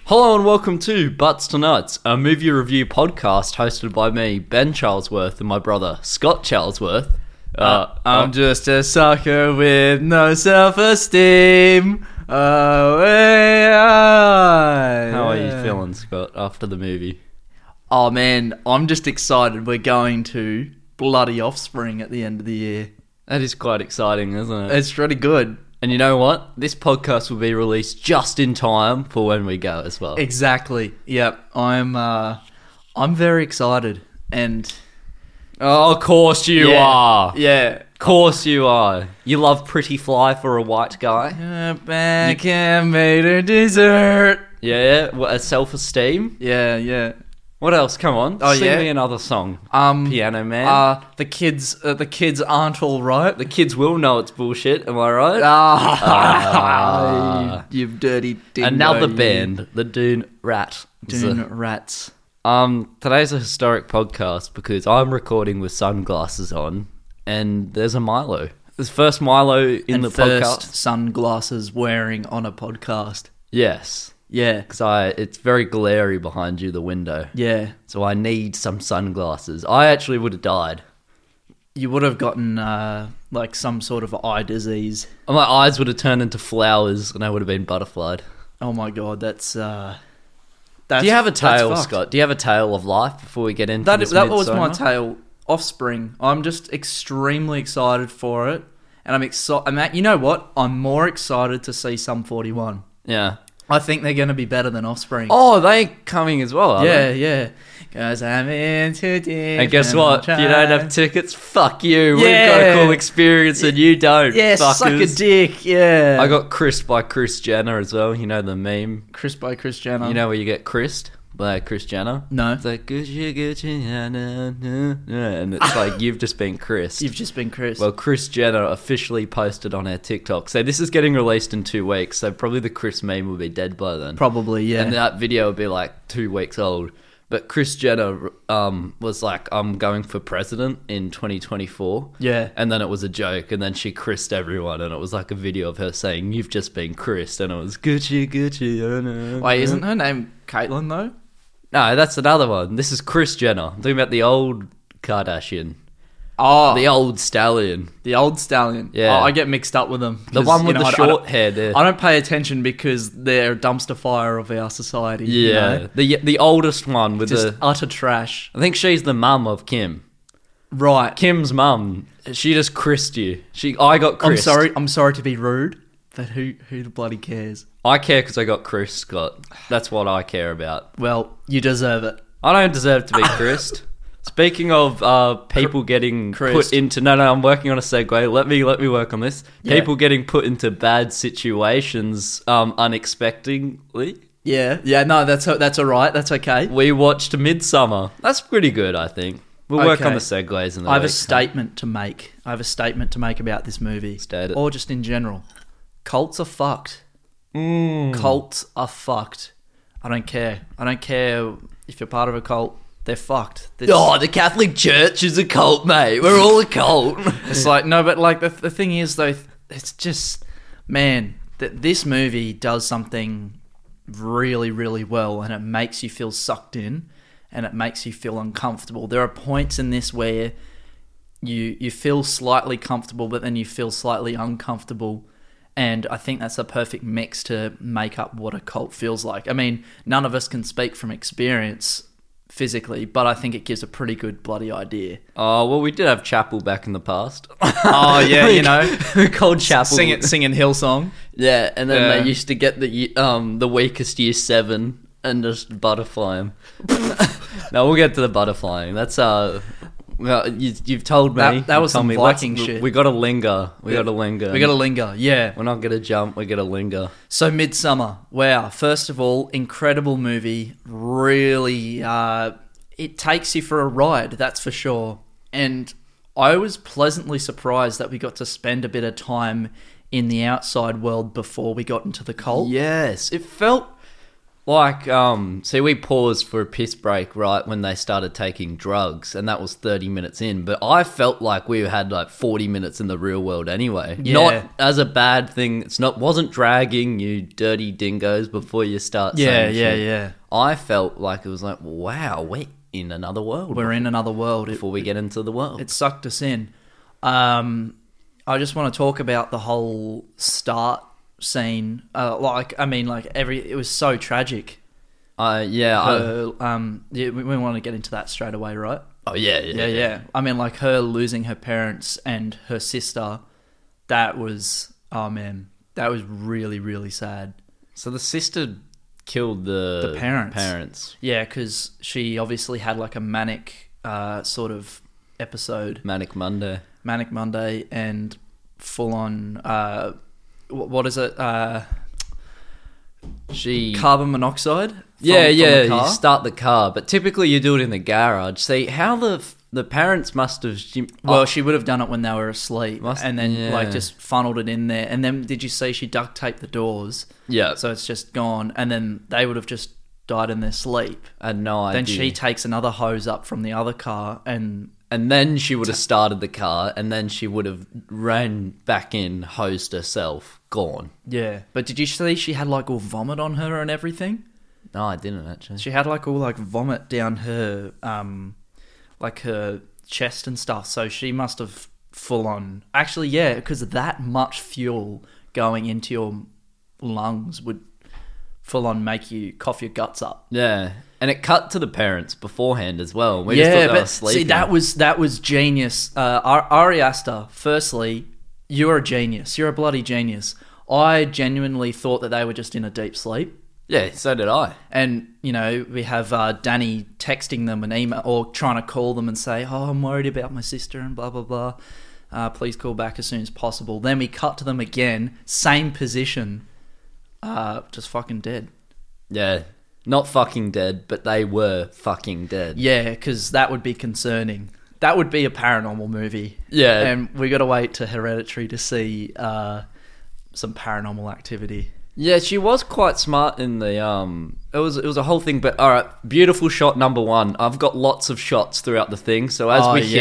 Hello and welcome to Butts to Nuts, a movie review podcast hosted by me, Ben Charlesworth, and my brother, Scott Charlesworth. I'm just a sucker with no self-esteem. How are you feeling, Scott, after the movie? Oh man, I'm just excited. We're going to bloody Offspring at the end of the year. That is quite exciting, isn't it? It's really good. And you know what? This podcast will be released just in time for when we go as well. Exactly. Yep. I'm very excited. And Oh, of course you are. Yeah. Of course you are. You love Pretty Fly for a white guy? Back and made her dessert. Yeah. What, a self-esteem? Yeah. What else? Come on. Oh, Sing yeah? me another song. Piano Man. The kids aren't all right. The kids will know it's bullshit, am I right? You dirty dingo. Another you. band, the Dune Rat. Dune Rats. Today's a historic podcast because I'm recording with sunglasses on, and there's a Milo. There's first Milo in the First podcast. sunglasses wearing on a podcast. Yes, Yeah. because it's very glary behind you, the window. Yeah. So I need some sunglasses. I actually would have died. You would have gotten like some sort of eye disease. My eyes would have turned into flowers, and I would have been butterflied. Oh my god, that's Do you have a tale, Scott? Do you have a tale of life before we get into That this? was my midsummer? tale. Offspring. I'm just extremely excited for it, and I'm excited. You know what? I'm more excited to see Sum 41. Yeah. I think they're going to be better than Offspring. Oh, they coming as well, are they? yeah. Because I'm into deep. And guess what? If you don't have tickets, fuck you. We've Yeah. got a cool experience and you don't. Yeah, fuckers. suck a dick. Yeah. I got Chris by Chris Jenner as well. You know the meme? Chris by Chris Jenner. You know where you get Chris'd by Chris Jenner? No. It's like, Gucci, and it's like, you've just been Chris. You've just been Chris. Well, Chris Jenner officially posted on her TikTok. So this is getting released in 2 weeks. So probably the Chris meme will be dead by then. Probably, yeah. And that video will be like 2 weeks old. But Chris Jenner was like, I'm going for president in 2024. Yeah. And then it was a joke. And then she Chris'd everyone. And it was like a video of her saying, you've just been Chris'd. And it was Gucci, oh no. Wait, isn't her name Caitlyn, though? No, that's another one. This is Kris Jenner. I'm talking about the old Kardashian. Oh, The old stallion. the old stallion. Yeah. Oh, I get mixed up with them. The 'Cause, one with you know, the short hair there. I don't pay attention because they're a dumpster fire of our society. you Yeah. know? The oldest one with Just the... utter trash. I think she's the mum of Kim. Right. Kim's mum. She just Chris'd you. I got Chris'd. I'm sorry to be rude, but who the bloody cares? I care because I got Chris, Scott. That's what I care about. Well, you deserve it. I don't deserve to be Chris'd. Speaking of people getting Chris'd. put into... No, I'm working on a segue. Let me work on this. Yeah. People getting put into bad situations unexpectedly. Yeah. No, that's all right. That's okay. We watched Midsummer. That's pretty good, I think. We'll work Okay. on the segues in the I have a week. statement to make. about this movie. State it. Or just in general. Cults are fucked. Mm. Cults are fucked. I don't care if you're part of a cult. They're fucked. Oh, the Catholic Church is a cult, mate. We're all a cult. It's like, no, but like the thing is though, it's just, man, this movie does something really, really well, and it makes you feel sucked in, and it makes you feel uncomfortable. There are points in this where you feel slightly comfortable, but then you feel slightly uncomfortable. And I think that's a perfect mix to make up what a cult feels like. I mean, none of us can speak from experience physically, but I think it gives a pretty good bloody idea. Oh, well, we did have chapel back in the past. Oh, yeah, you know. Called chapel. Singing Hillsong. Yeah, and then Yeah. they used to get the weakest year 7 and just butterfly them. No, we'll get to the butterflying. That's well, you've told me. That was You told some me. Viking shit. We got to linger. We got to linger. We gotta linger, yeah. We're not gonna jump. We're gonna linger. So Midsummer, wow. First of all, incredible movie. Really, it takes you for a ride, that's for sure. And I was pleasantly surprised that we got to spend a bit of time in the outside world before we got into the cult. Yes, it felt Like, see, we paused for a piss break right when they started taking drugs, and that was 30 minutes in. But I felt like we had like 40 minutes in the real world anyway. Yeah. Not as a bad thing. Wasn't dragging, you dirty dingoes, before you start saying shit. Yeah. I felt like it was like, wow, we're in another world. We're in another world. Before we get into the world. It sucked us in. I just want to talk about the whole start scene. It was so tragic. We want to get into that straight away, right? Oh, yeah. I mean, like her losing her parents and her sister, that was really, really sad. So the sister killed the parents. Yeah, because she obviously had like a manic sort of episode. Manic Monday, and full on. What is it? Carbon monoxide. From the car? You start the car, but typically you do it in the garage. See how the parents must have. She would have done it when they were asleep, just funneled it in there. And then did you see she duct taped the doors? Yeah. So it's just gone, and then they would have just died in their sleep. I had no idea. Then she takes another hose up from the other car and then she would have started the car, and then she would have ran back in, hosed herself, gone. Yeah. But did you see she had like all vomit on her and everything? No, I didn't actually. She had like all like vomit down her, like her chest and stuff. So she must have full on. Actually, yeah, because that much fuel going into your lungs would full on make you cough your guts up. Yeah. And it cut to the parents beforehand as well. We just thought they were sleeping. See, that was genius. Ari Aster, firstly, you're a genius. You're a bloody genius. I genuinely thought that they were just in a deep sleep. Yeah, so did I. And, you know, we have Danny texting them an email or trying to call them and say, oh, I'm worried about my sister and blah, blah, blah. Please call back as soon as possible. Then we cut to them again, same position, just fucking dead. Yeah. Not fucking dead, but they were fucking dead. Yeah, because that would be concerning. That would be a paranormal movie. Yeah. And we got to wait to Hereditary to see some paranormal activity. Yeah, she was quite smart in the it was a whole thing, but all right, beautiful shot number 1. I've got lots of shots throughout the thing, so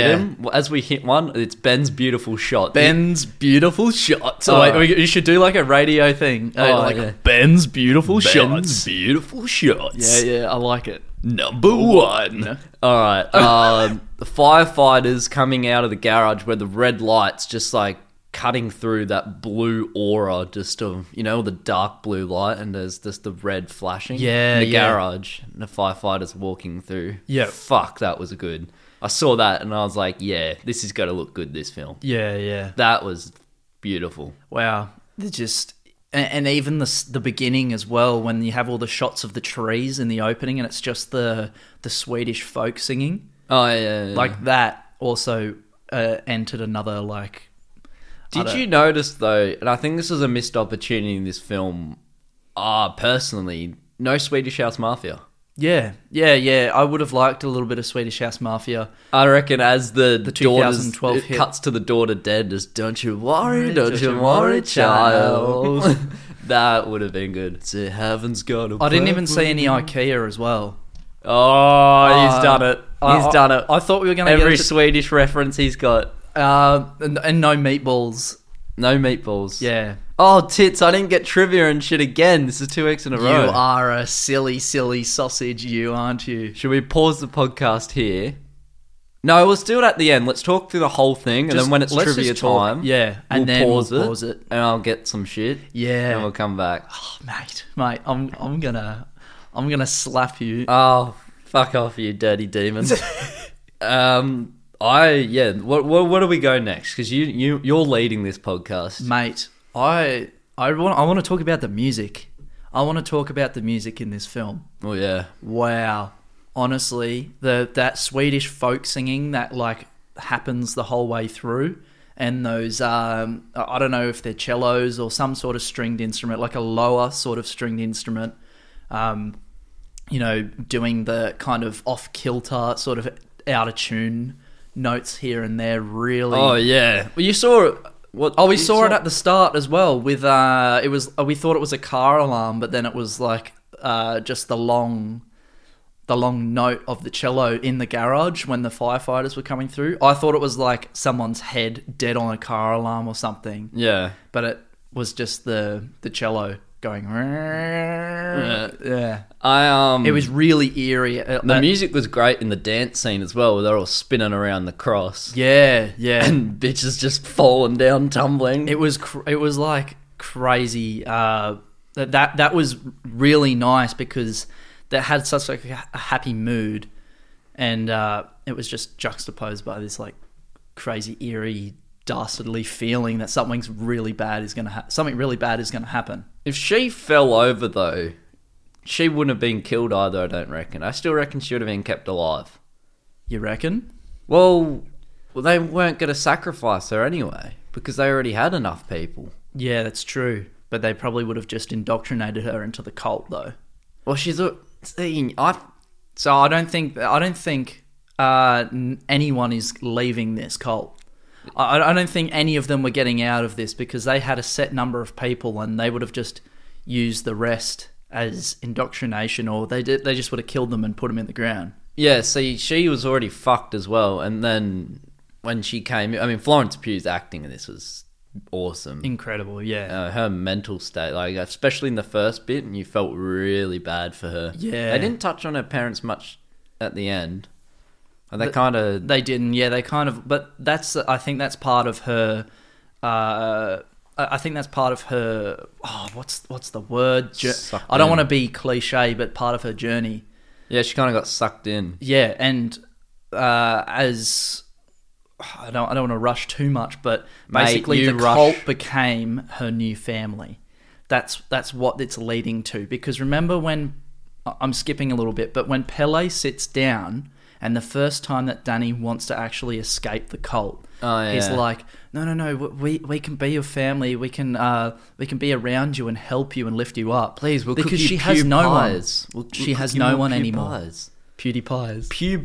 as we hit one, it's Ben's beautiful shot. Ben's beautiful shot. So you should do like a radio thing. Ben's beautiful shots. Ben's beautiful shots. Yeah, I like it. Number 1. All right. The firefighters coming out of the garage where the red lights just like cutting through that blue aura, just of, you know, the dark blue light, and there's just the red flashing in the garage, and the firefighters walking through. Yeah. Fuck, that was good. I saw that and I was like, yeah, this is going to look good, this film. Yeah. That was beautiful. Wow. They're just... And even the beginning as well, when you have all the shots of the trees in the opening and it's just the Swedish folk singing. Oh, yeah. Like that also entered another, like... Did you notice, though, and I think this was a missed opportunity in this film, personally, no Swedish House Mafia. Yeah. I would have liked a little bit of Swedish House Mafia. I reckon as the 2012 it hit. Cuts to the daughter dead, just don't you worry, child. That would have been good. So heaven's got a I didn't even see any IKEA as well. Oh, he's done it. He's done it. I thought we were going to get every Swedish reference he's got. And no meatballs. No meatballs. Yeah. Oh, tits, I didn't get trivia and shit again. This is 2 weeks in a row. You are a silly sausage, you, aren't you? Should we pause the podcast here? No, let's do it at the end. Let's talk through the whole thing, and then when it's trivia time, and then we'll pause it, and I'll get some shit. Yeah, and we'll come back. Oh, mate, I'm gonna slap you. Oh, fuck off, you dirty demons. What do we go next? Because you're leading this podcast, mate. I want to talk about the music. I want to talk about the music in this film. Oh yeah, wow. Honestly, that Swedish folk singing that like happens the whole way through, and those I don't know if they're cellos or some sort of stringed instrument, like a lower sort of stringed instrument. You know, doing the kind of off kilter, sort of out of tune notes here and there. Really. Oh yeah. Well, you saw what? Oh, we saw it at the start as well. With we thought it was a car alarm, but then it was like just the long note of the cello in the garage when the firefighters were coming through. I thought it was like someone's head dead on a car alarm or something. Yeah. But it was just the cello going. Yeah. It was really eerie. The music was great in the dance scene as well, where they're all spinning around the cross. Yeah. And bitches just falling down, tumbling. It was like crazy. That was really nice because that had such like a happy mood, and it was just juxtaposed by this like crazy eerie dastardly feeling that something really bad is going to happen. If she fell over though, she wouldn't have been killed either, I don't reckon. I still reckon she would have been kept alive. You reckon? Well, they weren't going to sacrifice her anyway because they already had enough people. Yeah, that's true. But they probably would have just indoctrinated her into the cult though. Well, she's a thing. So I don't think anyone is leaving this cult. I don't think any of them were getting out of this because they had a set number of people and they would have just used the rest as indoctrination, or they just would have killed them and put them in the ground. Yeah, see, she was already fucked as well, and then when she came, I mean, Florence Pugh's acting in this was awesome. Incredible, yeah. Her mental state, like especially in the first bit, and you felt really bad for her. Yeah. They didn't touch on her parents much at the end. They didn't, yeah. They kind of, but I think that's part of her. I think that's part of her. Oh, what's the word? I don't want to be cliche, but part of her journey. Yeah, she kind of got sucked in. Yeah, and as I don't want to rush too much, but basically cult became her new family. That's what it's leading to. Because remember when I'm skipping a little bit, but when Pele sits down. And the first time that Danny wants to actually escape the cult, he's like, "No, we can be your family. We can be around you and help you and lift you up. Please, we'll because cook you she has no one. She has no one anymore. PewDiePies.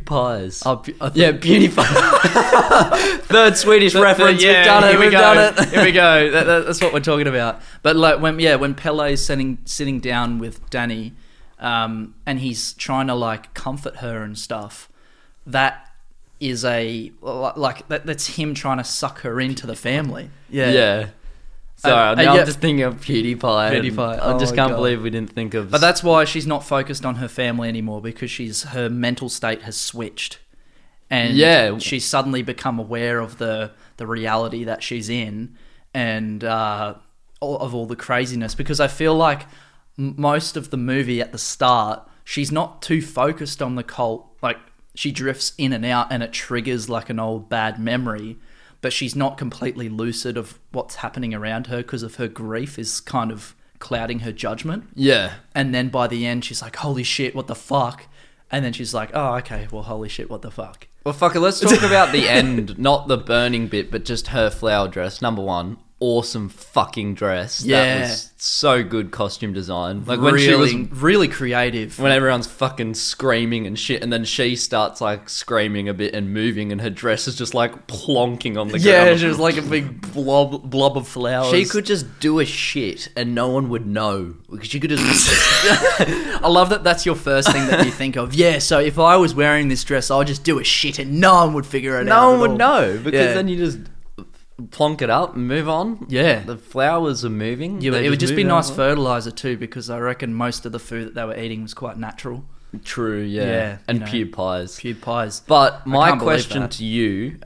Yeah, PewDiePie. Third Swedish reference. Yeah, we've done it. We've done it. Here we go. That's what we're talking about. But like when Pele's sitting down with Danny, and he's trying to like comfort her and stuff. That is that's him trying to suck her into the family. Yeah. Sorry, I'm just thinking of PewDiePie. I just can't believe we didn't think of. But that's why she's not focused on her family anymore, because her mental state has switched, and she's suddenly become aware of the reality that she's in, and of all the craziness. Because I feel like most of the movie at the start, she's not too focused on the cult, like. She drifts in and out and it triggers like an old bad memory, but she's not completely lucid of what's happening around her because of her grief is kind of clouding her judgment. Yeah. And then by the end, she's like, holy shit, what the fuck? And then she's like, oh, okay, well, holy shit, what the fuck? Well, fuck it, let's talk about the end, not the burning bit, but just her flower dress. Number one, awesome fucking dress. Yeah. That was so good costume design. Like when really, she was really creative. When everyone's fucking screaming and shit, and then she starts like screaming a bit and moving, and her dress is just like plonking on the ground. Yeah, she was like a big blob of flowers. She could just do a shit and no one would know. Because she could just... I love that that's your first thing that you think of. Yeah, so if I was wearing this dress, I'd just do a shit and no one would figure it out. No one would know, because then you just... plonk it up and move on. Yeah. The flowers are moving. Yeah, it would just be nice fertilizer too, because I reckon most of the food that they were eating was quite natural. True, yeah. And PewDiePies. But my question to you,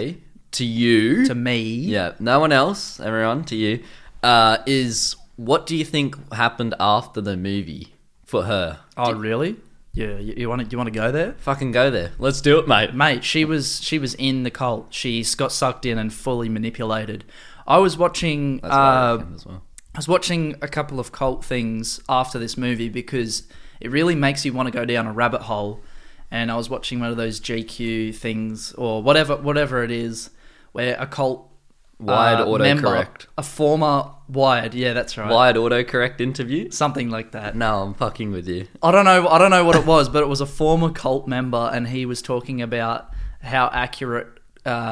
to me. Yeah, no one else, everyone, to you, is what do you think happened after the movie for her? Oh, really? Yeah, you want to go there? Fucking go there. Let's do it, mate. Mate, she was in the cult. She got sucked in and fully manipulated. I was watching I was watching a couple of cult things after this movie because it really makes you want to go down a rabbit hole. And I was watching one of those GQ things or whatever it is, where a cult Wired autocorrect. A former Wired, yeah, that's right. Wired autocorrect interview? Something like that. No, I'm fucking with you. I don't know what it was, but it was a former cult member, and he was talking about how accurate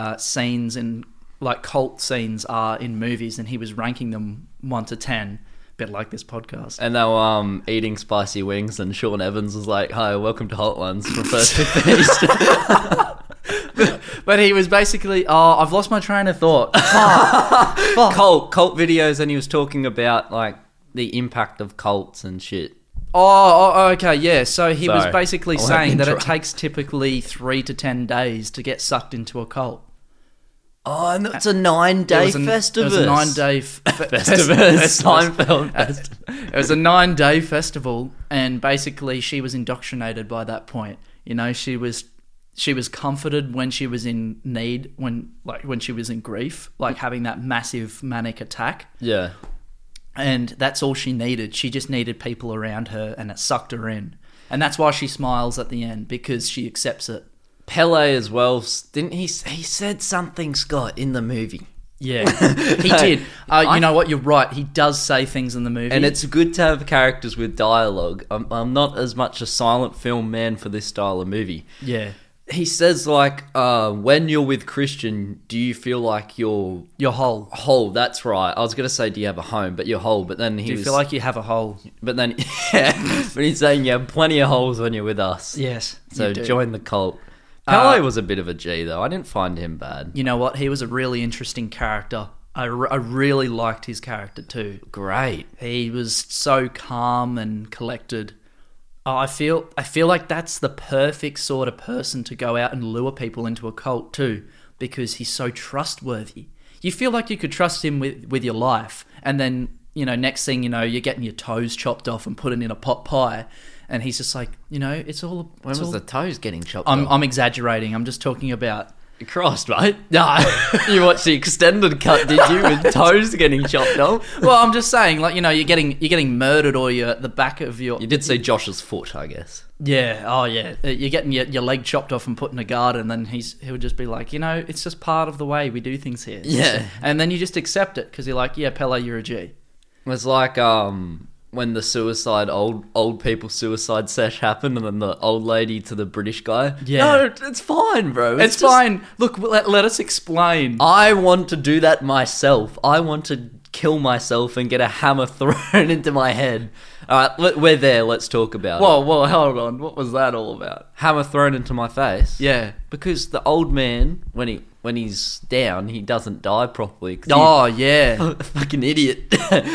scenes in like cult scenes are in movies, and he was ranking them 1 to 10 bit like this podcast. And they were eating spicy wings, and Sean Evans was like, "Hi, welcome to Hot Ones from First to Feast." But he was basically, I've lost my train of thought. Fuck. Cult videos, and he was talking about like the impact of cults and shit. Okay, yeah. So he was Sorry. basically I won't saying that it interrupt. takes typically 3 to 10 days to get sucked into a cult. Oh, and it's a 9-day Festivus. It was a 9-day Festivus. Seinfeld Festivus. It was a 9-day festival, and basically she was indoctrinated by that point. You know, she was comforted when she was in need, when she was in grief, like having that massive manic attack. Yeah. And that's all she needed. She just needed people around her, and it sucked her in. And that's why she smiles at the end, because she accepts it. Pele as well, didn't he? He said something, Scott, in the movie. Yeah, he did. You know what? You're right. He does say things in the movie. And it's good to have characters with dialogue. I'm not as much a silent film man for this style of movie. Yeah. He says, like, when you're with Christian, do you feel like you're Your whole. whole? That's right. I was going to say, do you have a home? But you're whole. But then Do you feel like you have a hole? But then, yeah. But he's saying you have plenty of holes when you're with us. Yes. So you do. join the cult. Pele was a bit of a G, though. I didn't find him bad. You know what? He was a really interesting character. I really liked his character too. Great. He was so calm and collected. I feel like that's the perfect sort of person to go out and lure people into a cult too, because he's so trustworthy. You feel like you could trust him with your life, and then, you know, next thing you know, you're getting your toes chopped off and put it in a pot pie, and he's just like, you know, it's all. When was the toes getting chopped off? I'm exaggerating. I'm just talking about. Crossed, mate. No, you watched the extended cut, did you? With toes getting chopped off. Well, I'm just saying, like, you know, you're getting murdered, or the back of your. You did see Josh's foot, I guess. Yeah. Oh, yeah. You're getting your leg chopped off and put in a garden, and then he'll just be like, you know, it's just part of the way we do things here. Yeah. And then you just accept it because you're like, yeah, Pele, you're a G. It's like when the old people suicide sesh happened, and then the old lady to the British guy. Yeah. No, it's fine, bro. It's fine. Look, let us explain. I want to do that myself. I want to kill myself and get a hammer thrown into my head. All right, we're there. Let's talk about it. Whoa, hold on. What was that all about? Hammer thrown into my face. Yeah. Because the old man, when he's down, he doesn't die properly. Oh, yeah. Fucking idiot.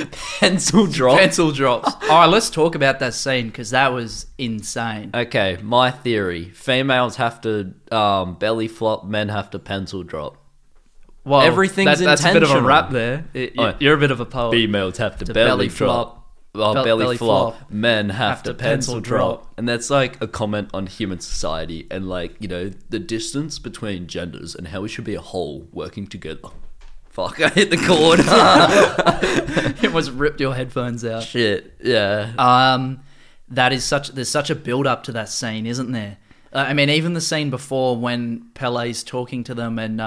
Pencil drop. Pencil drops. All right, let's talk about that scene, because that was insane. Okay, my theory. Females have to belly flop, men have to pencil drop. Well, Everything's that's a bit of a intentional. rap there. You're a bit of a poet. Females have to belly belly flop. drop. Belly flop. flop. Men have to pencil drop. drop. And that's like a comment on human society and, like, you know, the distance between genders and how we should be a whole working together. Fuck, I hit the chord. It was ripped your headphones out. Shit, yeah. There's such a build up to that scene, isn't there? I mean, even the scene before when Pele's talking to them, and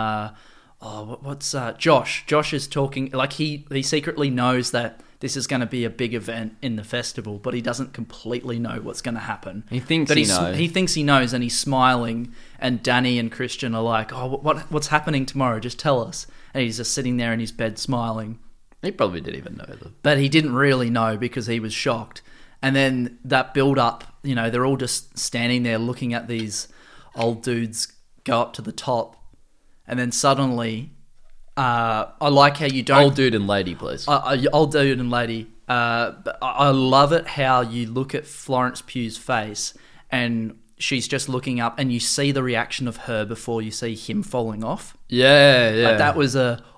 Josh? Josh is talking, like, he secretly knows that this is going to be a big event in the festival, but he doesn't completely know what's going to happen. He thinks But he knows. He thinks he knows, and he's smiling. And Danny and Christian are like, "Oh, what's happening tomorrow? Just tell us." And he's just sitting there in his bed smiling. He probably didn't even know them. But he didn't really know because he was shocked. And then that build up, you know, they're all just standing there looking at these old dudes go up to the top. And then suddenly, I like how you don't... Old dude and lady, please. Old dude and lady. But I love it how you look at Florence Pugh's face and she's just looking up and you see the reaction of her before you see him falling off. Yeah. Like, that was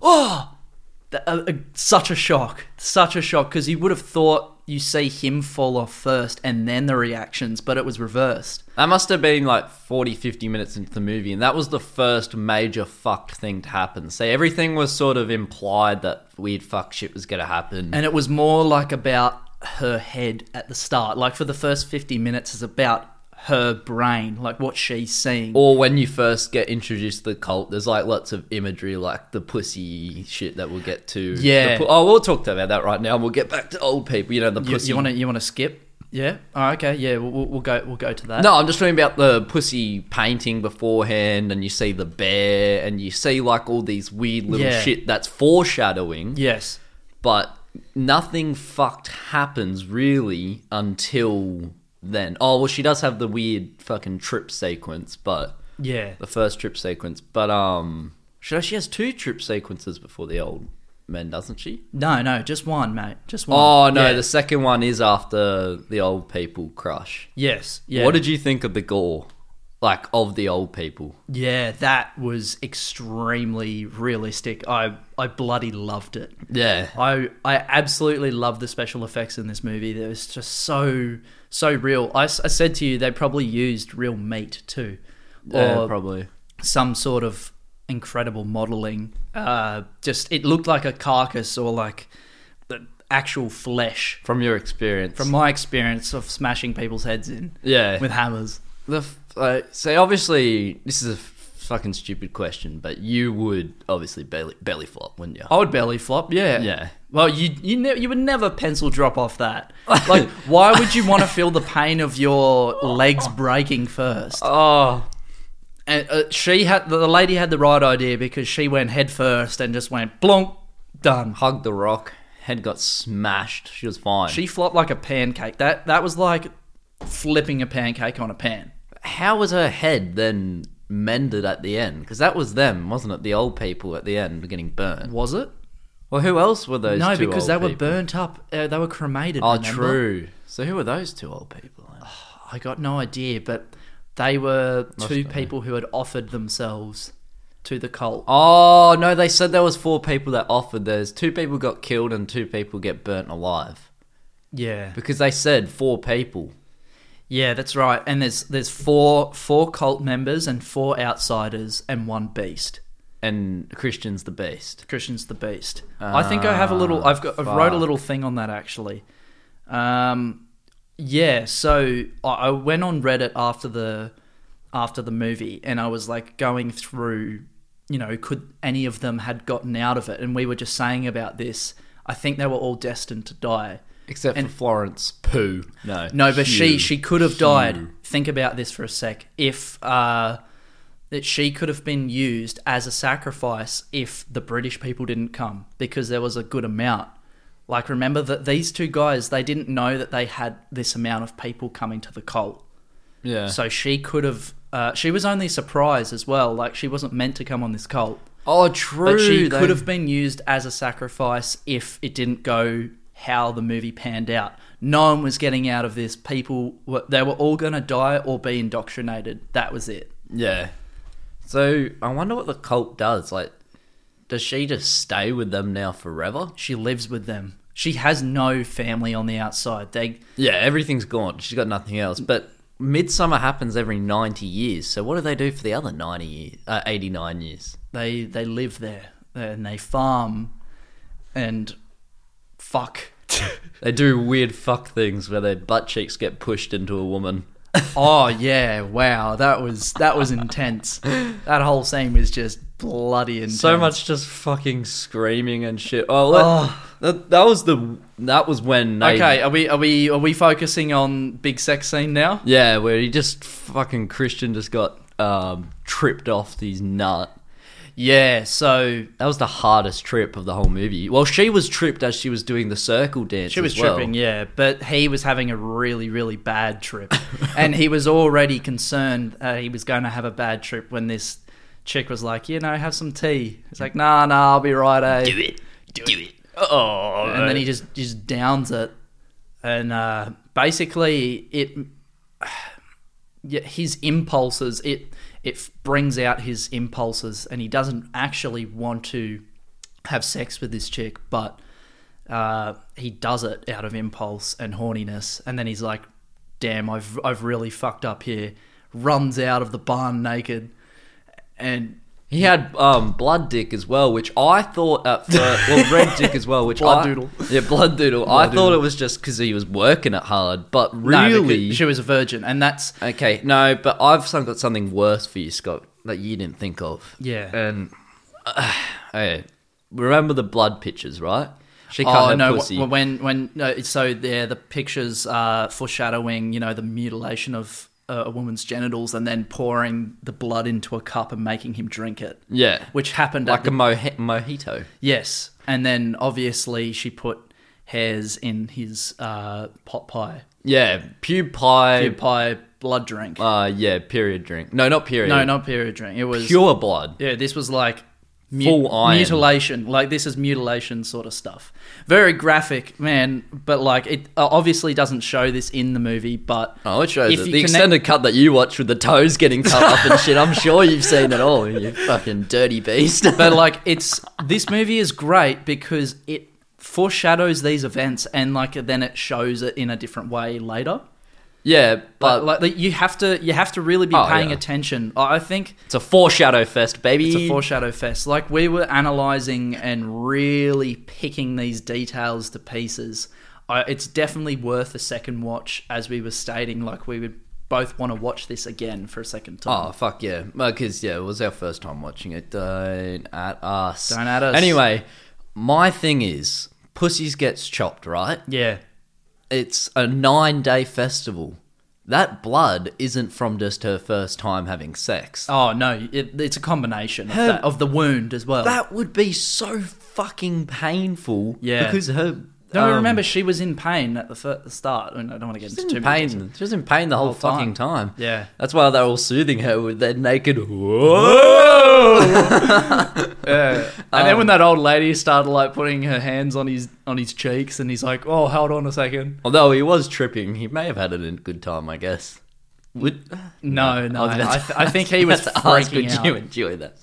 such a shock. Such a shock, because you would have thought you see him fall off first and then the reactions, but it was reversed. That must have been like 40, 50 minutes into the movie, and that was the first major fucked thing to happen. So everything was sort of implied that weird fuck shit was going to happen. And it was more like about her head at the start. Like, for the first 50 minutes is about her brain, like what she's seeing. Or when you first get introduced to the cult, there's like lots of imagery, like the pussy shit that we'll get to. Yeah. We'll talk about that right now. We'll get back to old people. You know, the pussy. You want to skip? Yeah. Oh, okay. Yeah. We'll go to that. No, I'm just talking about the pussy painting beforehand, and you see the bear, and you see like all these weird little shit that's foreshadowing. Yes. But nothing fucked happens really until then. Oh, well, she does have the weird fucking trip sequence, but Yeah. the first trip sequence. But she has 2 trip sequences before the old men, doesn't she? No, just one, mate. Just one. Oh no, Yeah. the second one is after the old people crush. Yes. Yeah. What did you think of the gore, like of the old people? Yeah, that was extremely realistic. I bloody loved it. Yeah, I absolutely love the special effects in this movie. It was just so real. I said to you they probably used real meat too, or probably. some sort of incredible modeling. Just it looked like a carcass or like the actual flesh. From your experience, From my experience of smashing people's heads in yeah, with hammers. so obviously this is a fucking stupid question, but you would obviously belly flop, wouldn't you? I would belly flop, yeah. Yeah. Well, you would never pencil drop off that. Like, why would you want to feel the pain of your legs breaking first? Oh, And the lady had the right idea because she went head first and just went blonk, done. hugged the rock, head got smashed. She was fine. She flopped like a pancake. That was like flipping a pancake on a pan. How was her head then mended at the end? Because that was them, wasn't it? The old people at the end getting burnt. Was it? Well, who else were those? No, two because old they were people? burnt up. They were cremated. Oh, remember? true. So who were those 2 old people? Then? I got no idea, but they were Must 2 have. people who had offered themselves to the cult. Oh no, they said there was 4 people that offered. There's 2 people got killed and 2 people get burnt alive Yeah. because they said 4 people. Yeah, that's right. And there's four cult members and 4 outsiders and 1 beast. And Christian's the beast. Christian's the beast. I think I have a little. I've wrote a little thing on that actually. Yeah. So I went on Reddit after the movie, and I was like going through, could any of them had gotten out of it? And we were just saying about this. I think they were all destined to die. Except for Florence Pooh. No, but she could have died. Think about this for a sec. If that she could have been used as a sacrifice if the British people didn't come, because there was a good amount. Like, remember that these 2 guys, they didn't know that they had this amount of people coming to the cult. Yeah. So she could have. She was only surprised as well. Like, she wasn't meant to come on this cult. Oh, true. But she could have been used as a sacrifice if it didn't go how the movie panned out. No one was getting out of this. They were all going to die or be indoctrinated. That was it. Yeah. So I wonder what the cult does. Like, does she just stay with them now forever? She lives with them. She has no family on the outside. Yeah, everything's gone. She's got nothing else. But Midsummer happens every 90 years. So what do they do for the other 89 years? They live there and they farm and fuck. They do weird fuck things where their butt cheeks get pushed into a woman. Oh yeah, wow, that was intense. That whole scene was just bloody intense. So much just fucking screaming and shit. That was when they, Okay, are we focusing on big sex scene now? yeah, where he just fucking Christian just got tripped off his nut. Yeah, so That was the hardest trip of the whole movie. Well, she was tripped as she was doing the circle dance. she was as well. tripping, yeah, but he was having a really, really bad trip. And he was already concerned he was going to have a bad trip when this chick was like, have some tea. He's like, nah, I'll be right, eh? Do it. Oh, And then he just downs it. And basically, his impulses, it brings out his impulses, and he doesn't actually want to have sex with this chick, but he does it out of impulse and horniness. And then he's like, damn, I've really fucked up here. Runs out of the barn naked. And he had blood dick as well, which I thought at first, well, red dick as well, which Blood doodle. Yeah, blood doodle. I thought it was just because he was working it hard, but really, no, she was a virgin, and that's okay. No, but I've got something worse for you, Scott, that you didn't think of. yeah. And okay, remember the blood pictures, right? She cut her pussy. So the pictures foreshadowing, the mutilation of a woman's genitals, and then pouring the blood into a cup and making him drink it. Yeah, Which happened like a mojito. Yes, and then obviously she put hairs in his pot pie. Yeah, pube pie. Pube pie blood drink. Yeah, period drink. No, not period. No, not period drink. It was pure blood. Yeah, this was like Full iron. mutilation. Like this is mutilation sort of stuff. Very graphic, man. But like it obviously doesn't show this in the movie. But Oh, it shows if it. you The extended cut that you watch with the toes getting cut up and shit. I'm sure you've seen it all. You fucking dirty beast. but like this movie is great because it foreshadows these events and like then it shows it in a different way later. Yeah, but Like you have to really be paying yeah. attention. I think it's a foreshadow fest, baby. it's a foreshadow fest. Like we were analyzing and really picking these details to pieces. It's definitely worth a second watch, as we were stating. Like we would both want to watch this again for a second time. Oh, fuck yeah. Because, yeah, it was our first time watching it. Don't at us. Don't at us. Anyway, my thing is, Pussies Gets Chopped, right? Yeah. It's a 9-day festival. That blood isn't from just her first time having sex. Oh no, it's a combination of the wound as well. That would be so fucking painful. Yeah. Because her... Don't remember she was in pain at the start. I don't want to get into too many details. She was in pain the whole Whole time. fucking time. Yeah. That's why they're all soothing her with their naked... Whoa! Yeah. And then when that old lady started like putting her hands on his cheeks, and he's like, "Oh, hold on a second." Although he was tripping, he may have had it in good time, I guess. No. I think he was Would freaking out. you enjoy that?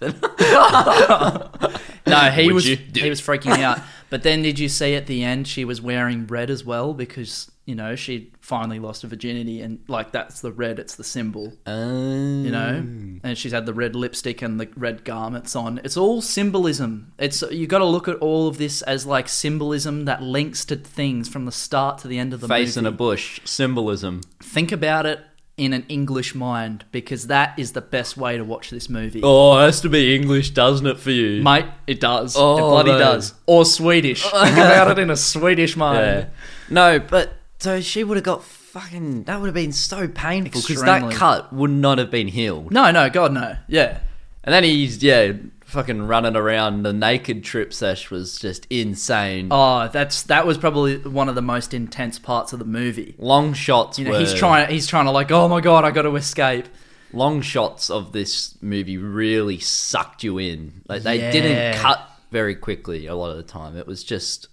No, he Would was you? he was freaking out. But then did you see at the end she was wearing red as well because, you know, she finally lost her virginity and like that's the red, it's the symbol, you know? And she's had the red lipstick and the red garments on. It's all symbolism. You got to look at all of this as like symbolism that links to things from the start to the end of the Face in movie. a bush, symbolism. Think about it in an English mind because that is the best way to watch this movie. Oh, it has to be English, doesn't it, for you? Mate, it does. Oh, it bloody no. does. Or Swedish. Think about it in a Swedish mind. Yeah. No, but so she would have got fucking... That would have been so painful because that Extremely. cut would not have been healed. No, God, no. Yeah. And then he's, fucking running around. The naked trip sesh was just insane. Oh, that was probably one of the most intense parts of the movie. Long shots You know, were... he's trying to like, oh my God, I got to escape. Long shots of this movie really sucked you in. Like they Yeah. didn't cut very quickly a lot of the time. It was just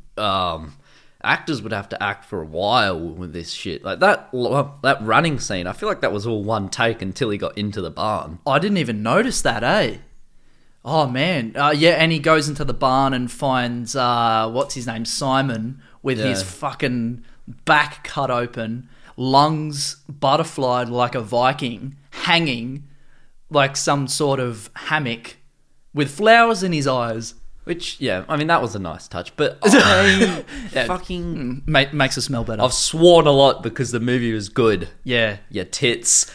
actors would have to act for a while with this shit. Like that running scene, I feel like that was all one take until he got into the barn. I didn't even notice that, eh? Oh man, yeah, and he goes into the barn and finds what's his name, Simon, with his Yeah. fucking back cut open, lungs butterflied like a Viking, hanging like some sort of hammock with flowers in his eyes. Which, I mean, that was a nice touch. But I Yeah. fucking... Makes it smell better. I've sworn a lot because the movie was good. Yeah. Yeah, tits.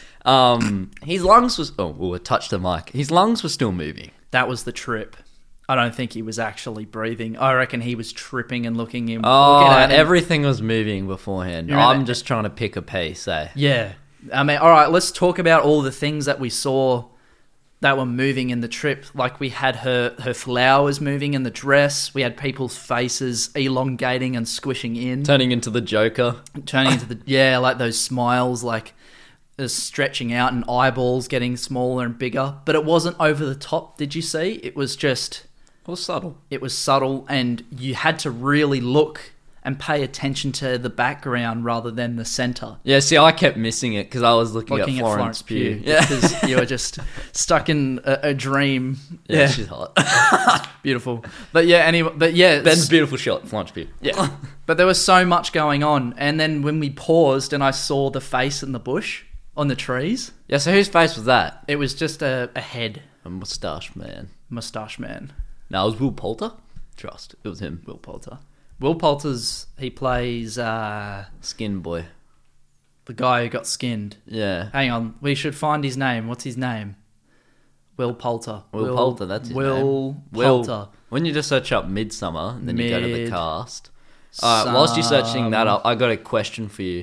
His lungs was... Oh, I touched the mic. His lungs were still moving. That was the trip. I don't think he was actually breathing. I reckon he was tripping and looking at him. Everything was moving beforehand. You remember- I'm just trying to pick a pace, eh? Yeah. I mean, all right, let's talk about all the things that we saw that were moving in the trip. Like we had her flowers moving in the dress. We had people's faces elongating and squishing in. Turning into the Joker. Turning into like those smiles, like stretching out and eyeballs getting smaller and bigger. But it wasn't over the top, did you see? It was just... It was subtle. It was subtle, and you had to really look and pay attention to the background rather than the center. Yeah, see, I kept missing it because I was looking at Florence Pugh. Yeah, because you were just stuck in a dream. yeah, she's hot. Beautiful. But yeah, Ben's beautiful shot, Florence Pugh. yeah. But there was so much going on, and then when we paused and I saw the face in the bush on the trees, Yeah, so whose face was that? it was just a head, A moustache man. mustache man. No, it was Will Poulter. Trust. It was him, Will Poulter. Will Poulter's, he plays Skin boy. the guy who got skinned. Yeah. Hang on, we should find his name. What's his name? Will Poulter. Will Poulter, that's his Will name. Poulter. When you just search up Midsummer, and then you go to the Mid- cast. Alright, whilst you're searching that up, I got a question for you.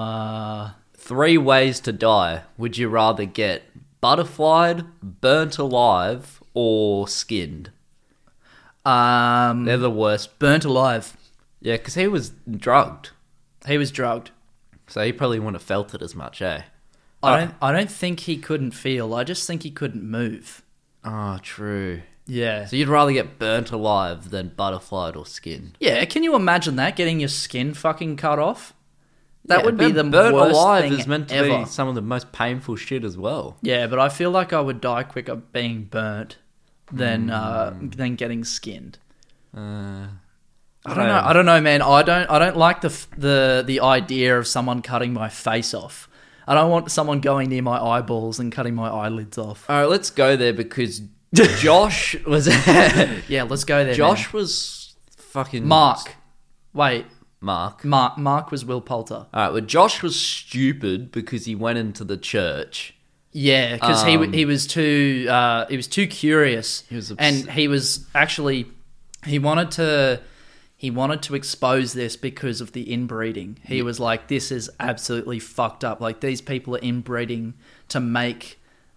3 ways to die. Would you rather get butterflied, burnt alive, or skinned? They're the worst. Burnt alive. Yeah, because he was drugged, He was drugged. so he probably wouldn't have felt it as much, eh? I don't think he couldn't feel. I just think he couldn't move. Oh, true. Yeah. So you'd rather get burnt alive than butterflied or skinned? Yeah, can you imagine that? Getting your skin fucking cut off? That Yeah, would be the burnt worst alive thing is meant to ever. be some of the most painful shit as well. Yeah, but I feel like I would die quicker being burnt than getting skinned. I don't know, man. I don't like the idea of someone cutting my face off. I don't want someone going near my eyeballs and cutting my eyelids off. All right, let's go there because Josh was. Yeah, let's go there. Josh was fucking Mark. Wait, Mark. Mark was Will Poulter. All right, well, Josh was stupid because he went into the church. Yeah, because he was too curious. He was and he was actually he wanted to expose this because of the inbreeding. He was like, this is absolutely fucked up. Like, these people are inbreeding to make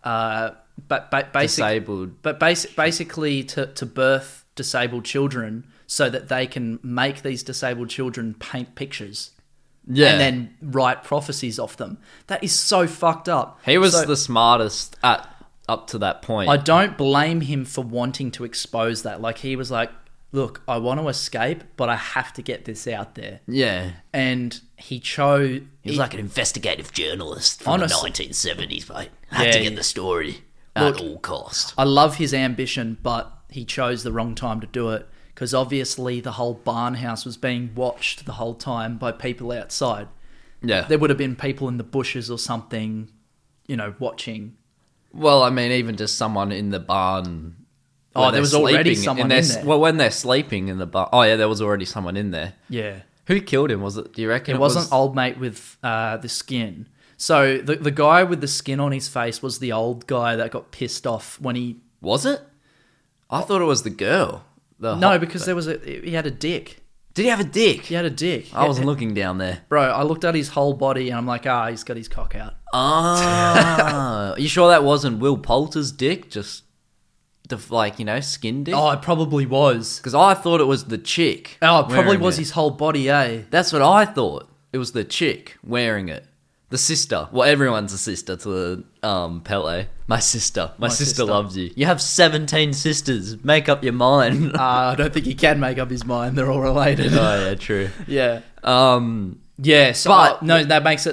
Disabled. basically to birth disabled children so that they can make these disabled children paint pictures. Yeah. And then write prophecies off them. That is so fucked up. He was the smartest up to that point. I don't blame him for wanting to expose that. Like, he was like, look, I want to escape, but I have to get this out there. Yeah. And he chose... He was like an investigative journalist from Honestly. the 1970s, mate. Had to get the story at all cost. I love his ambition, but he chose the wrong time to do it. Because obviously the whole barn house was being watched the whole time by people outside. Yeah. There would have been people in the bushes or something, watching. Well, I mean, even just someone in the barn. Oh, there was already someone in there. Well, when they're sleeping in the barn. Oh, yeah, there was already someone in there. Yeah. Who killed him? Was it? Do you reckon It wasn't old mate with the skin. So the guy with the skin on his face was the old guy that got pissed off when he... Was it? I thought it was the girl. No, because he had a dick. Did he have a dick? He had a dick. I wasn't looking down there. Bro, I looked at his whole body and I'm like, he's got his cock out. Ah. Are you sure that wasn't Will Poulter's dick? Just the, skin dick? Oh, it probably was. Because I thought it was the chick. Oh, it probably wearing was it. his whole body, eh? That's what I thought. It was the chick wearing it. The sister. Well, everyone's a sister to Pele. My sister. My sister loves you. You have 17 sisters. Make up your mind. I don't think he can make up his mind. They're all related. Oh, yeah, true. Yeah. Yeah, So, but... no, that's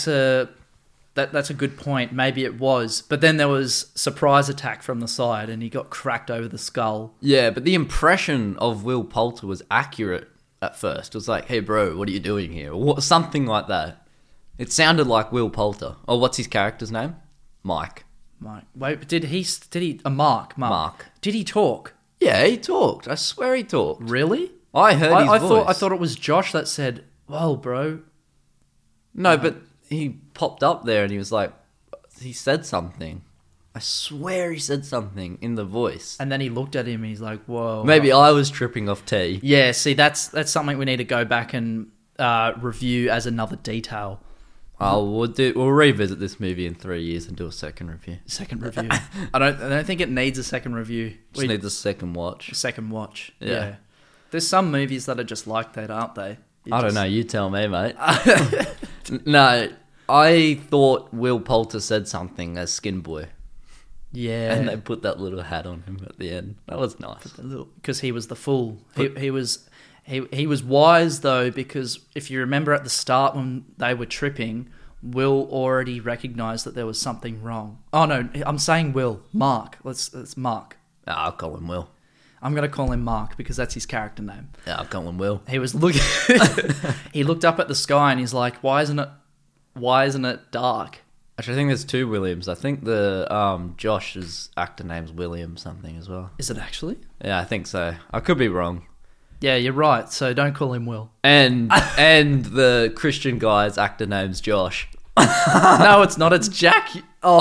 a good point. Maybe it was. But then there was surprise attack from the side and he got cracked over the skull. Yeah, but the impression of Will Poulter was accurate at first. It was like, hey, bro, what are you doing here? Or something like that. It sounded like Will Poulter. Or what's his character's name? Mike. Wait, did he Mark? Mark. Did he talk? Yeah, he talked. I swear he talked. Really? I heard his voice. I thought it was Josh that said, "Well, bro." No, but he popped up there and he was like, he said something. I swear he said something in the voice. And then he looked at him and he's like, "Whoa." Maybe I was tripping off tea. Yeah, see, that's something we need to go back and review as another detail. We'll revisit this movie in 3 years and do a second review. Second review. I don't think it needs a second review. Just needs a second watch. Second watch. Yeah. Yeah. There's some movies that are just like that, aren't they? I don't know. You tell me, mate. No, I thought Will Poulter said something as Skin Boy. Yeah. And they put that little hat on him at the end. That was nice. Because he was the fool. He was wise, though, because if you remember at the start when they were tripping, Will already recognised that there was something wrong. Oh, no, I'm saying Will. Mark. Let's Mark. I'll call him Will. I'm going to call him Mark because that's his character name. Yeah, I'll call him Will. He was looking... He looked up at the sky and he's like, why isn't it dark? Actually, I think there's two Williams. I think the Josh's actor name's William something as well. Is it actually? Yeah, I think so. I could be wrong. Yeah, you're right. So don't call him Will. And the Christian guy's actor name's Josh. No, it's not. It's Jack.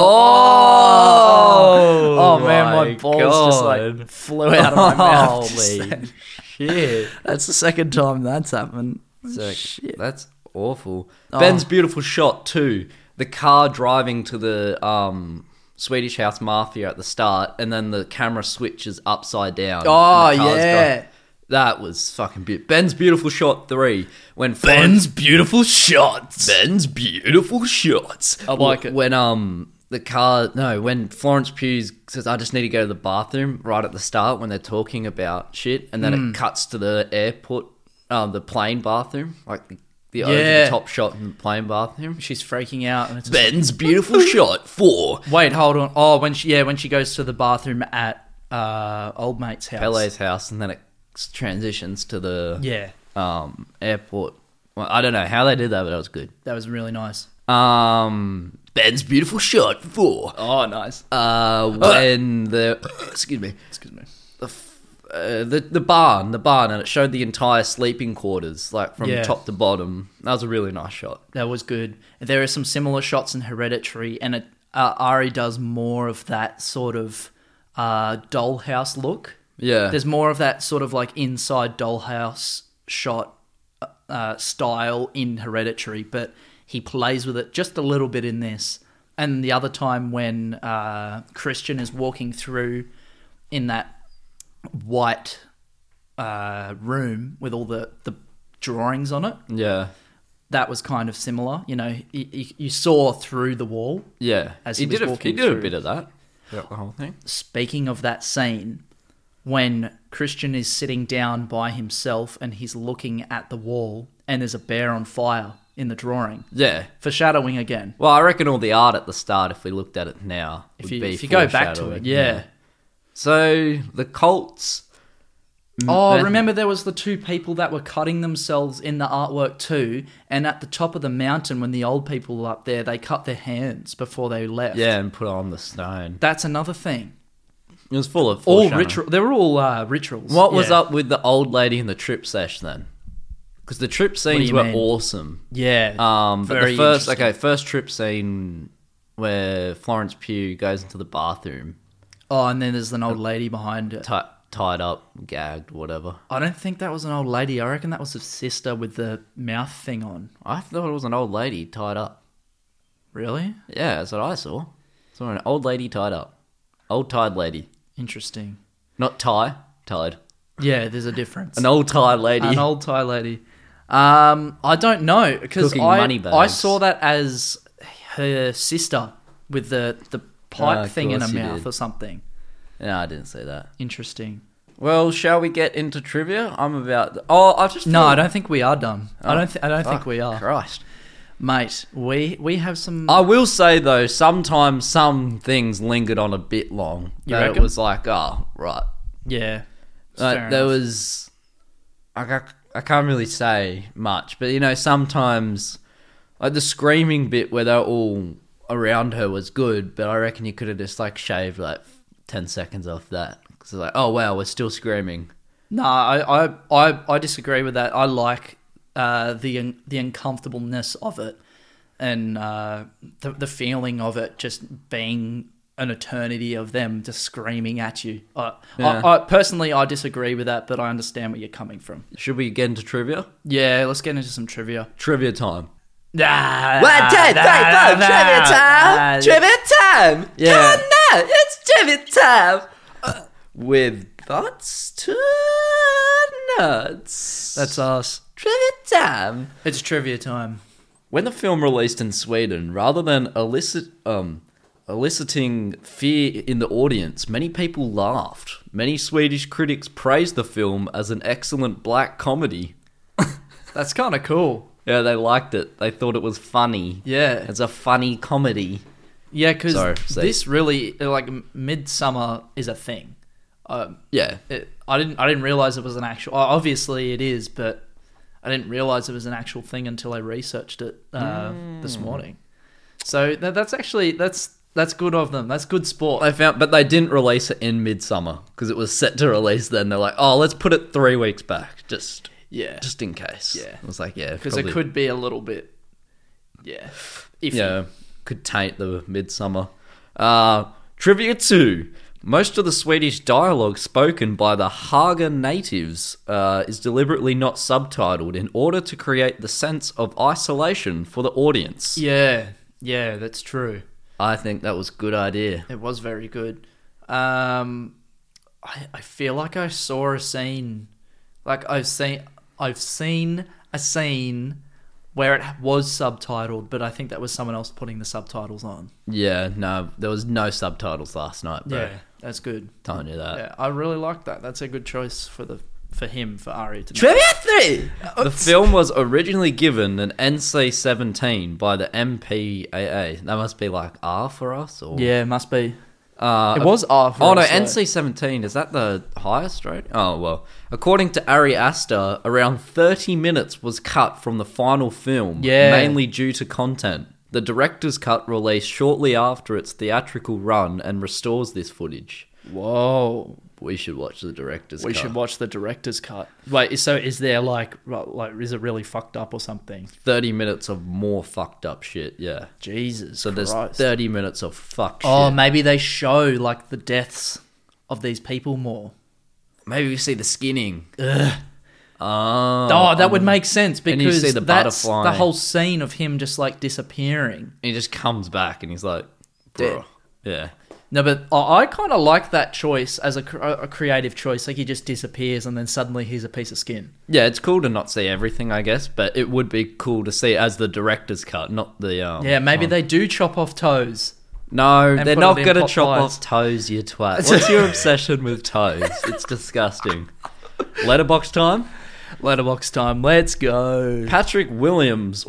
Oh man, my balls just like flew out of my mouth. Holy shit! That's the second time that's happened. Shit. That's awful. Ben's beautiful shot too. The car driving to the Swedish House Mafia at the start, and then the camera switches upside down. Oh and the car's yeah. That was fucking beautiful. Ben's Beautiful Shot 3. When beautiful shots. Ben's Beautiful Shots. I like it. When when Florence Pugh says, I just need to go to the bathroom right at the start when they're talking about shit, and then it cuts to the airport, the plane bathroom, like the over the top shot in the plane bathroom. She's freaking out, and it's Ben's Beautiful Shot 4. Wait, hold on. Oh, when she goes to the bathroom at old mate's house, Pele's house, and then it transitions to the airport. Well, I don't know how they did that, but that was good. That was really nice. Ben's Beautiful Shot 4. Oh, nice. When the excuse me, the barn, and it showed the entire sleeping quarters, like from top to bottom. That was a really nice shot. That was good. There are some similar shots in Hereditary, and Ari does more of that sort of dollhouse look. Yeah, there's more of that sort of like inside dollhouse shot style in Hereditary, but he plays with it just a little bit in this. And the other time when Christian is walking through in that white room with all the drawings on it, that was kind of similar. You know, you saw through the wall. Yeah, as he did a bit of that throughout the whole thing. Speaking of that scene, when Christian is sitting down by himself and he's looking at the wall and there's a bear on fire in the drawing. Yeah. Foreshadowing again. Well, I reckon all the art at the start, if we looked at it now, if you go back to it, yeah. So, the cults... remember there was the two people that were cutting themselves in the artwork too, and at the top of the mountain when the old people were up there, they cut their hands before they left. Yeah, and put it on the stone. That's another thing. It was full of all ritual. They were all rituals. What was up with the old lady in the trip sesh then? Because the trip scenes were awesome. Yeah. But the first trip scene where Florence Pugh goes into the bathroom. Oh, and then there's an old lady behind it. Tied up, gagged, whatever. I don't think that was an old lady. I reckon that was a sister with the mouth thing on. I thought it was an old lady tied up. Really? Yeah, that's what I saw. Saw an old lady tied up. Old tied lady. Interesting. Not tied. Yeah, there's a difference. An old tied lady. An old Thai lady. I don't know, because I saw that as her sister with the pipe thing in her mouth or something. No, I didn't see that. Interesting. Well, shall we get into trivia? I don't think we are done. I don't think we are. Christ. Mate, we have some... I will say, though, sometimes some things lingered on a bit long. You reckon? It was like, oh, right. Yeah. There was... I can't really say much, but, you know, sometimes... Like, the screaming bit where they're all around her was good, but I reckon you could have just, like, shaved, like, 10 seconds off that. Because it's like, oh, wow, we're still screaming. No, I disagree with that. I like... the uncomfortableness of it, and the feeling of it just being an eternity of them just screaming at you. I personally, I disagree with that, but I understand where you're coming from. Should we get into trivia? Yeah, let's get into some trivia. Trivia time. Trivia time! Trivia time! Yeah. Come on, it's trivia time! With thoughts to nuts. That's us. Trivia time. It's trivia time. When the film released in Sweden, rather than eliciting fear in the audience, many people laughed. Many Swedish critics praised the film as an excellent black comedy. That's kind of cool. Yeah, they liked it. They thought it was funny. Yeah. It's a funny comedy. Yeah, because this really, like, Midsummer is a thing. Yeah. I didn't realize it was an actual... Obviously it is, but I didn't realize it was an actual thing until I researched it this morning. So that's actually... That's good of them. That's good sport. But they didn't release it in Midsummer because it was set to release then. They're like, oh, let's put it 3 weeks back. Just in case. Yeah. It was like, yeah. Because it could be a little bit... Yeah. Iffy. Yeah. Could taint the Midsummer. Trivia 2. Most of the Swedish dialogue spoken by the Haga natives is deliberately not subtitled in order to create the sense of isolation for the audience. Yeah, that's true. I think that was a good idea. It was very good. I feel like I saw a scene, Like I've seen a scene where it was subtitled, but I think that was someone else putting the subtitles on. Yeah, no, there was no subtitles last night, bro. Yeah, that's good. Telling you that. Yeah, I really like that. That's a good choice for Ari to make. Trivia 3! The film was originally given an NC-17 by the MPAA. That must be like R for us? Or Yeah, it must be. It was R for Oh no, us, though. NC-17, is that the highest rating? Oh well. According to Ari Aster, around 30 minutes was cut from the final film, Yeah. mainly due to content. The director's cut released shortly after its theatrical run and restores this footage. Whoa. We should watch the director's cut. We should watch the director's cut. Wait, so is there like is it really fucked up or something? 30 minutes of more fucked up shit, yeah. Jesus So there's Christ. 30 minutes of fuck shit. Oh, maybe they show like the deaths of these people more. Maybe we see the skinning. Oh, that would make sense and you because see the that's butterfly. the whole scene of him just like disappearing. He just comes back and he's like, Dead. bro. Yeah. No, but I kind of like that choice as a creative choice. Like he just disappears and then suddenly he's a piece of skin. Yeah, it's cool to not see everything, I guess, but it would be cool to see it as the director's cut, not the... Yeah, maybe they do chop off toes. No, and they're put not it in going to pot chop pies. off toes, you twat. What's your obsession with toes? It's disgusting. Letterbox time? Letterbox time. Let's go. Patrick Williams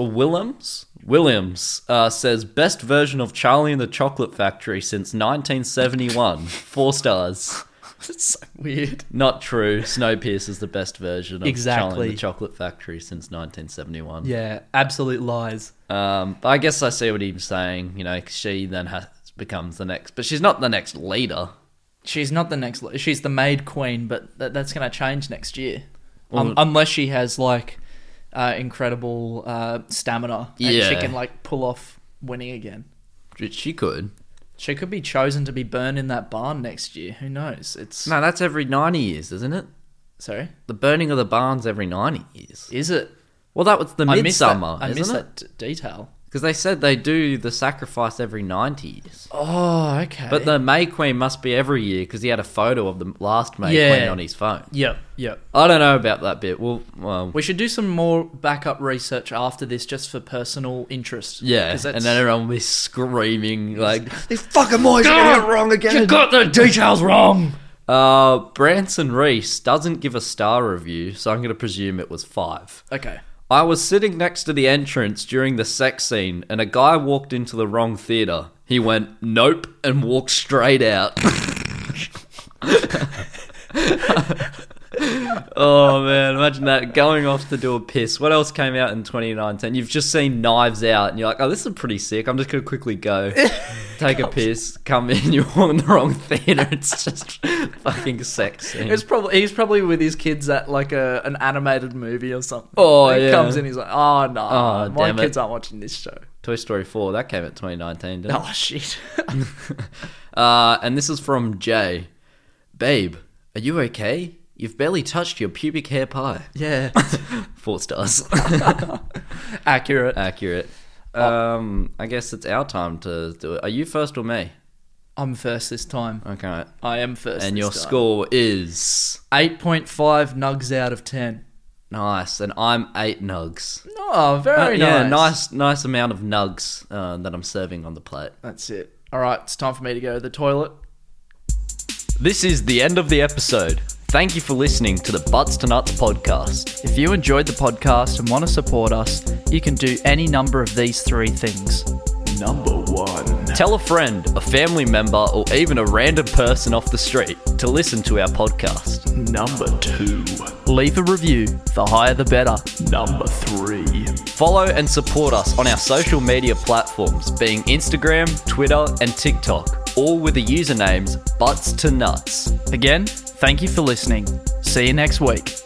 says best version of Charlie and the Chocolate Factory since 1971. 4 stars. It's so weird. Not true. Snowpiercer is the best version of Exactly. Charlie and the Chocolate Factory since 1971. Yeah, absolute lies. But I guess I see what he's saying. You know, 'cause she then becomes the next, but she's not the next leader. She's not the next. She's the maid queen, but that's going to change next year, Well- unless she has like incredible stamina and Yeah. she can like pull off winning again. She could. She could be chosen to be burned in that barn next year. Who knows? It's No, that's every 90 years, isn't it? sorry. The burning of the barn's every 90 years. Is it? Well, that was the Midsummer, I missed isn't it? that detail. Because they said they do the sacrifice every 90 years. Oh, okay. But the May Queen must be every year because he had a photo of the last May Yeah. Queen on his phone. Yep. I don't know about that bit. Well, We should do some more backup research after this, just for personal interest. yeah. 'Cause And that's- then everyone will be screaming like, "These fucking boys are getting it wrong again." You got the details wrong. Branson Reese doesn't give a star review, so I'm going to presume it was 5. Okay. I was sitting next to the entrance during the sex scene, and a guy walked into the wrong theater. He went, "Nope," and walked straight out. Oh man, imagine that, going off to do a piss. What else came out in 2019? You've just seen Knives Out and you're like, oh, this is pretty sick. I'm just going to quickly go take a piss, come in, you're in the wrong theater. It's just fucking sex scene. He's probably with his kids at like an animated movie or something. Oh, And he yeah. comes in, he's like, oh no, Oh, my damn it. kids aren't watching this show. Toy Story 4, that came out 2019, didn't it? Oh shit. And this is from Jay. Babe, are you okay? You've barely touched your pubic hair pie. Yeah. 4 stars. Accurate. Accurate. I guess it's our time to do it. Are you first or me? I'm first this time. Okay. I am first. And this your time. score is 8.5 nugs out of 10. nice, and I'm 8 nugs. Oh, very Yeah, nice. nice amount of nugs that I'm serving on the plate. That's it. All right, it's time for me to go to the toilet. This is the end of the episode. Thank you for listening to the Butts to Nuts podcast. If you enjoyed the podcast and want to support us, you can do any number of these 3 things. Number 1. Tell a friend, a family member, or even a random person off the street to listen to our podcast. Number 2. Leave a review. The higher the better. Number 3. Follow and support us on our social media platforms, being Instagram, Twitter, and TikTok, all with the usernames Butts to Nuts. Again, thank you for listening. See you next week.